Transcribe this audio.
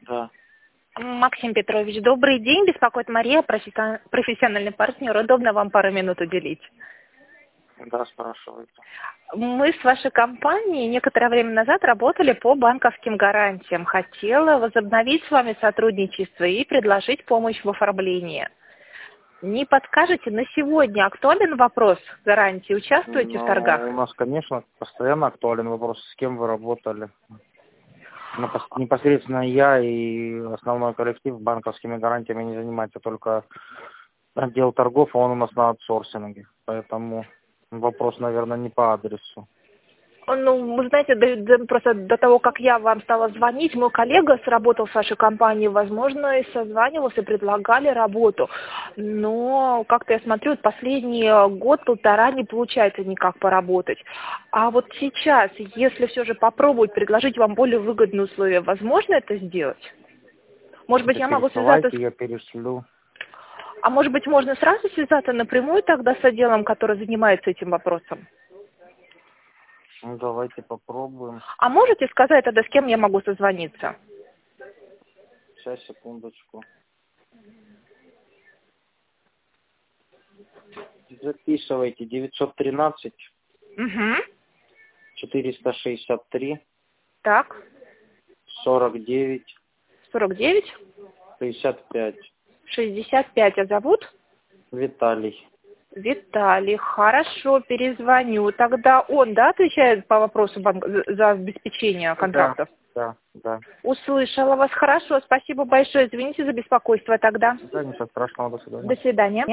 Да. Максим Петрович, добрый день. Беспокоит Мария, профессиональный партнер. Удобно вам пару минут уделить? Да, спрашивайте. Мы с вашей компанией некоторое время назад работали по банковским гарантиям. Хотела возобновить с вами сотрудничество и предложить помощь в оформлении. Не подскажете, на сегодня актуален вопрос гарантии? Участвуете в торгах? У нас, конечно, постоянно актуален вопрос, с кем вы работали. Непосредственно я и основной коллектив банковскими гарантиями не занимается, только отдел торгов, а он у нас на аутсорсинге. Поэтому вопрос, наверное, не по адресу. Ну, вы знаете, просто до того, как я вам стала звонить, мой коллега сработал с вашей компанией, возможно, и созванивался, предлагали работу. Но, как-то я смотрю, последний год-полтора не получается никак поработать. А вот сейчас, если все же попробовать предложить вам более выгодные условия, возможно это сделать? Может быть, я могу связаться с... Я перешлю. А может быть, можно сразу связаться напрямую тогда с отделом, который занимается этим вопросом? Ну, давайте попробуем. А можете сказать тогда, с кем я могу созвониться? Сейчас, секундочку. Записывайте 913 Угу. 463 Так. 49 49 65. 65. А зовут? Виталий. Виталий. Хорошо, перезвоню. Тогда он, да, отвечает по вопросу за обеспечение контрактов? Да. Услышала вас. Хорошо, спасибо большое. Извините за беспокойство тогда. Да, ничего страшного, до свидания. До свидания.